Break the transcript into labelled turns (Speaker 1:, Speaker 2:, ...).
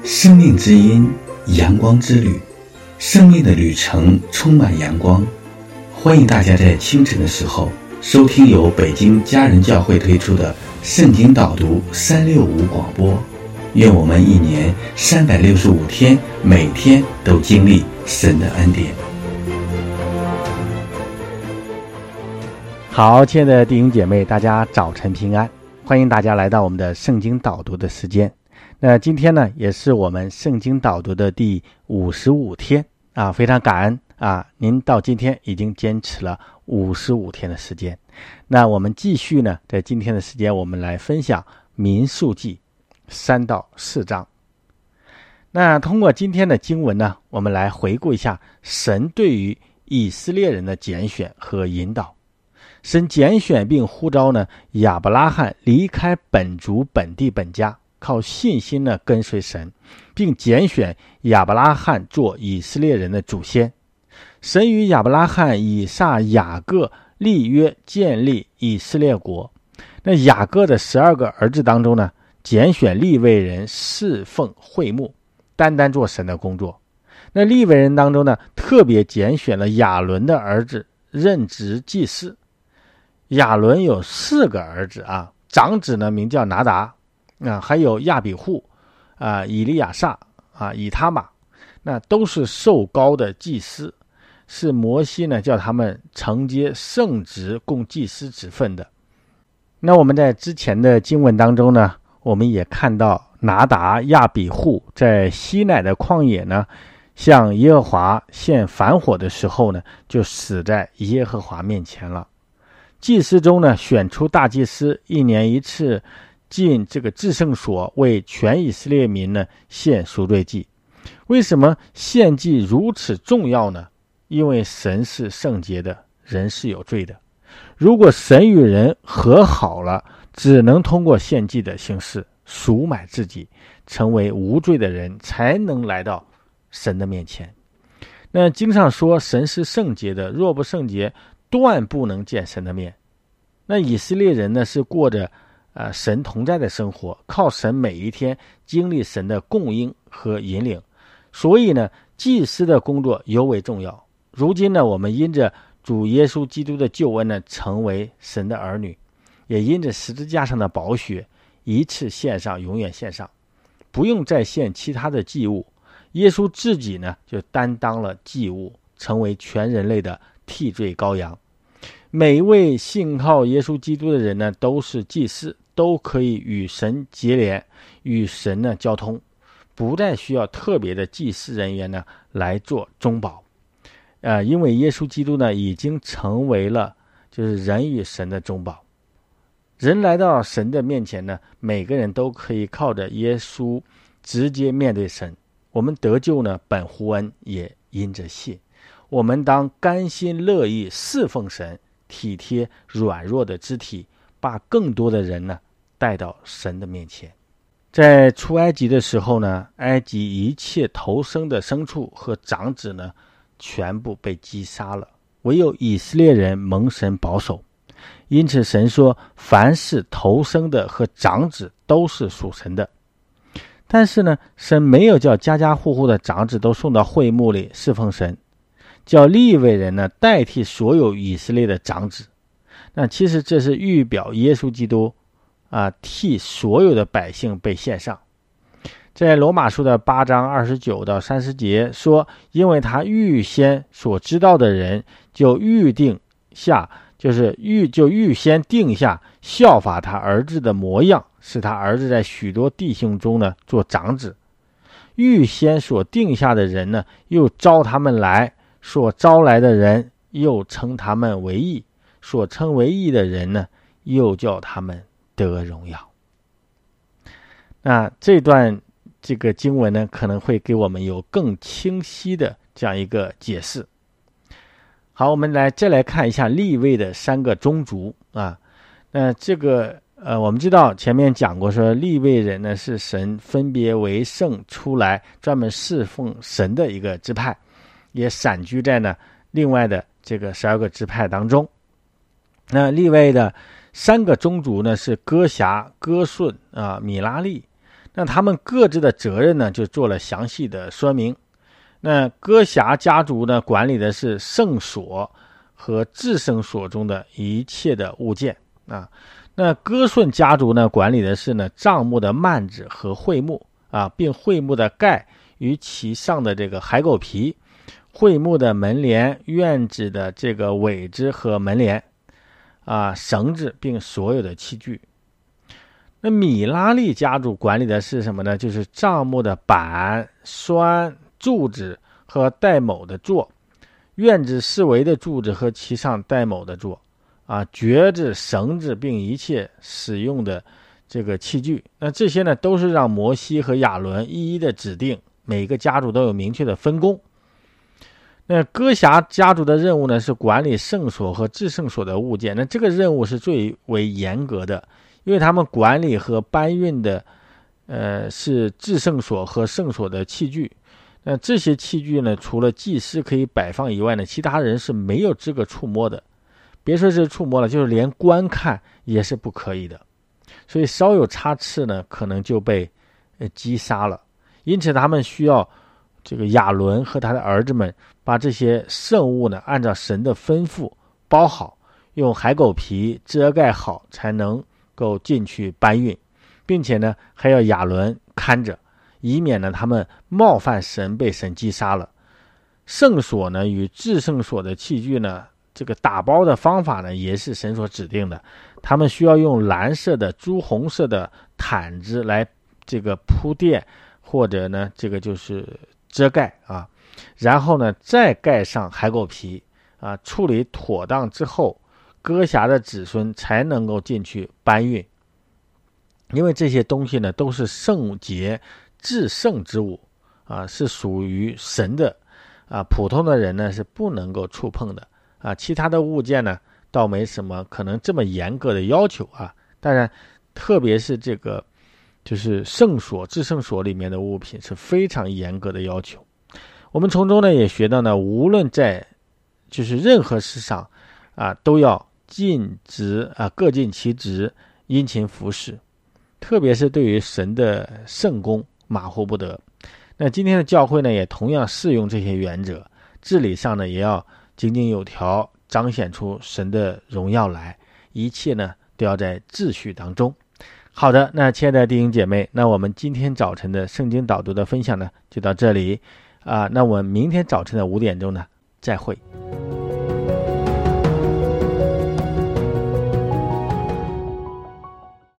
Speaker 1: 生命之音，阳光之旅，生命的旅程充满阳光。欢迎大家在清晨的时候收听由北京家人教会推出的圣经导读365广播。愿我们一年365天，每天都经历神的恩典。
Speaker 2: 好，亲爱的弟兄姐妹，大家早晨平安，欢迎大家来到我们的圣经导读的时间。那今天呢，也是我们圣经导读的第55天啊，非常感恩啊，您到今天已经坚持了55天的时间。那我们继续呢，在今天的时间，我们来分享民数记3到4章。那通过今天的经文呢，我们来回顾一下神对于以色列人的拣选和引导。神拣选并呼召呢亚伯拉罕离开本族本地本家，靠信心呢跟随神，并拣选亚伯拉罕做以色列人的祖先。神与亚伯拉罕、以撒、雅各立约，建立以色列国。那雅各的12个儿子当中呢，拣选利未人侍奉会幕，单单做神的工作。那利未人当中呢，特别拣选了亚伦的儿子任职祭司。亚伦有4个儿子啊，长子呢名叫拿达啊，还有亚比户啊、以利亚撒啊、以他玛，那都是受膏的祭司，是摩西呢叫他们承接圣职供祭司职分的。那我们在之前的经文当中呢，我们也看到拿达、亚比户在西乃的旷野呢，向耶和华献燔火的时候呢，就死在耶和华面前了。祭司中呢，选出大祭司，1年1次进这个至圣所，为全以色列民呢献赎罪祭。为什么献祭如此重要呢？因为神是圣洁的，人是有罪的。如果神与人和好了，只能通过献祭的形式赎买自己，成为无罪的人，才能来到神的面前。那经上说神是圣洁的，若不圣洁，断不能见神的面。那以色列人呢，是过着神同在的生活，靠神每一天经历神的供应和引领，所以呢，祭司的工作尤为重要。如今呢，我们因着主耶稣基督的救恩呢，成为神的儿女，也因着十字架上的宝血，一次献上，永远献上，不用再献其他的祭物。耶稣自己呢，就担当了祭物，成为全人类的替罪羔羊。每一位信靠耶稣基督的人呢，都是祭司，都可以与神结连，与神呢交通，不再需要特别的祭司人员呢来做中保。因为耶稣基督呢已经成为了就是人与神的中保。人来到神的面前呢，每个人都可以靠着耶稣直接面对神。我们得救呢，本乎恩，也因着信。我们当甘心乐意侍奉神，体贴软弱的肢体，把更多的人呢带到神的面前。在出埃及的时候呢，埃及一切头生的牲畜和长子呢，全部被击杀了，唯有以色列人蒙神保守。因此神说，凡是头生的和长子都是属神的。但是呢，神没有叫家家户户的长子都送到会幕里侍奉神，叫利未人呢代替所有以色列的长子。那其实这是预表耶稣基督替所有的百姓被献上。在罗马书的8章29到30节说，因为他预先所知道的人，就预先定下效法他儿子的模样，使他儿子在许多弟兄中呢做长子。预先所定下的人呢，又招他们来，所招来的人又称他们为义，所称为义的人呢，又叫他们得荣耀。那这段这个经文呢，可能会给我们有更清晰的这样一个解释。好，我们再来看一下利未的3个宗族啊。那这个我们知道前面讲过说，利未人呢是神分别为圣出来专门侍奉神的一个支派，也散居在呢另外的这个12个支派当中。那利未的3个宗族呢是哥辖、哥顺米拉利。 那他们各自的责任呢，就做了详细的说明。那哥辖家族呢，管理的是圣所和至圣所中的一切的物件啊。那哥顺家族呢，管理的是呢帐幕的幔子和会幕啊，并会幕的盖与其上的这个海狗皮，会幕的门帘、院子的这个苇子和门帘啊，绳子，并所有的器具。那米拉利家族管理的是什么呢？就是帐幕的板、栓、柱子和带卯的座，院子四围的柱子和其上带卯的座啊，橛子、绳子，并一切使用的这个器具。那这些呢，都是让摩西和亚伦一一的指定，每个家族都有明确的分工。那哥辖家族的任务呢，是管理圣所和至圣所的物件。那这个任务是最为严格的，因为他们管理和搬运的是至圣所和圣所的器具。那这些器具呢，除了祭司可以摆放以外呢，其他人是没有资格触摸的。别说是触摸了，就是连观看也是不可以的。所以稍有差池呢，可能就被击杀了。因此他们需要这个亚伦和他的儿子们把这些圣物呢，按照神的吩咐包好，用海狗皮遮盖好，才能够进去搬运，并且呢，还要亚伦看着，以免呢他们冒犯神，被神击杀了。圣所呢与至圣所的器具呢，这个打包的方法呢，也是神所指定的。他们需要用蓝色的、朱红色的毯子来这个铺垫，或者呢，这个就是遮盖啊，然后呢再盖上海狗皮啊，处理妥当之后，哥辖的子孙才能够进去搬运。因为这些东西呢，都是圣洁至圣之物啊，是属于神的啊，普通的人呢是不能够触碰的啊。其他的物件呢，倒没什么可能这么严格的要求啊。当然，特别是这个就是圣所、至圣所里面的物品是非常严格的要求。我们从中呢也学到呢，无论在就是任何事上啊，都要尽职啊，各尽其职，殷勤服侍。特别是对于神的圣工，马虎不得。那今天的教会呢，也同样适用这些原则，治理上呢也要井井有条，彰显出神的荣耀来，一切呢都要在秩序当中。好的，那亲爱的弟兄姐妹，那我们今天早晨的圣经导读的分享呢就到这里啊，那我们明天早晨的5点钟呢再会。